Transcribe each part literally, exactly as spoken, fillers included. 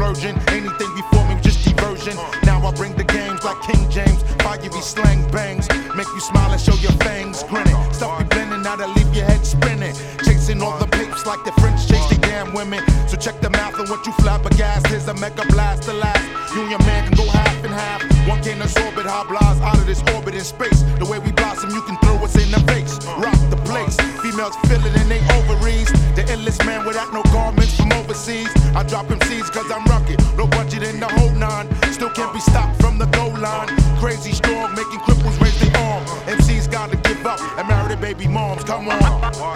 virgin. Anything before me was just diversion. Now I bring the games like King James. Fiery slang bangs, make you smile and show your fangs grinning. Stuff be blending, now to leave your head spinning. Chasing all the papes like the French chase the damn women. So check the mouth and what you flabbergast. Here's a mega blast to last. You and your man can go half and half. One can absorb it, high blast out of this orbit in space. The way we blossom, you can throw us in the face. Rock the place, females feel it in they ovaries. The illest man without no garments from overseas. I drop M Cs cause I'm rugged, no budget in the whole nine. Still can't be stopped from the goal line. Crazy strong, making cripples raise their arm. M Cs gotta give up and marry their baby moms, come on.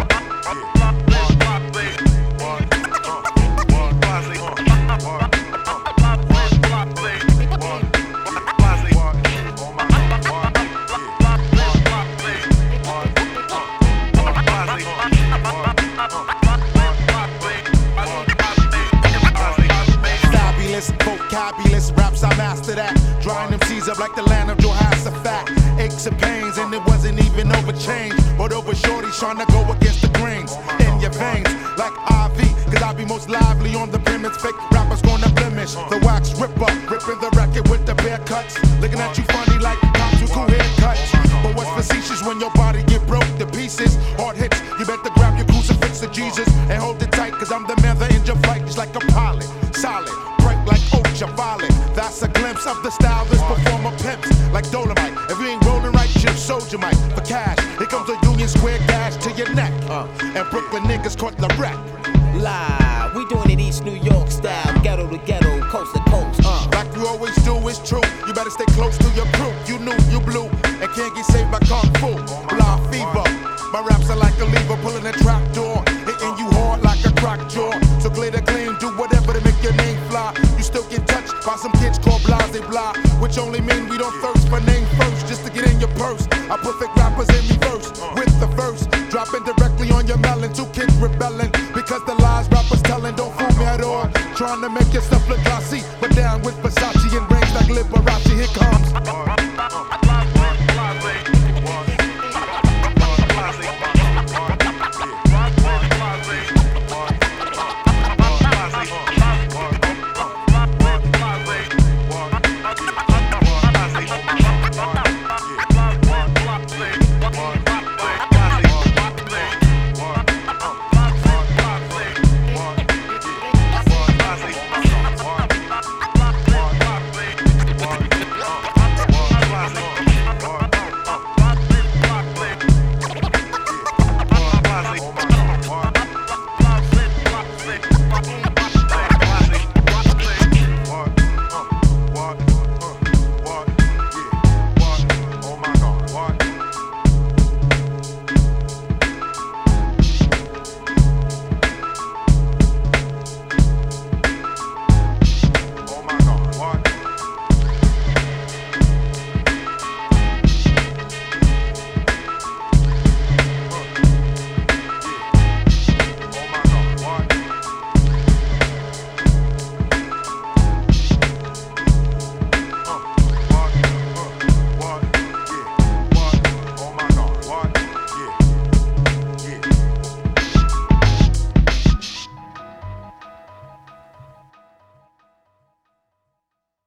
Vocabulous raps, I master that. Drying them C's up like the land of Jehoshaphat. Aches and pains, and it wasn't even over change, but over shorties trying to go against the grains. In your veins, like I V, cause I be most lively on the premise. Fake rappers gonna blemish. The wax ripper, ripping the record with the bare cuts. Looking at you funny like cops with cool haircuts. But what's facetious when your body get broke to pieces? Hard hits, you better grab your crucifix to Jesus and hold it tight, cause I'm the man that in your fight just like a pilot. Solid. Like ultraviolet, that's a glimpse of the style this performer pimps. Like Dolomite, if you ain't rolling right, chip soldier might. For cash, here comes a Union Square gash to your neck. Uh, and Brooklyn niggas caught the wreck. Live, we doing it East New York style, ghetto to ghetto, coast to coast. Uh. Like you always do, it's true. You better stay close to your crew. You knew you blew and can't get saved by kung fu. Blind fever, my raps are like a lever pulling a trap door, hitting you hard like a crack jaw. So clear the clean, do whatever to make your name fly. You still get touched by some kids called blase blah, which only mean we don't thirst for name first, just to get in your purse. I put fake rappers in reverse with the verse, dropping directly on your melon. Two kids rebelling because the lies rappers telling don't fool me at all. Trying to make your stuff look glossy, but down with Versace.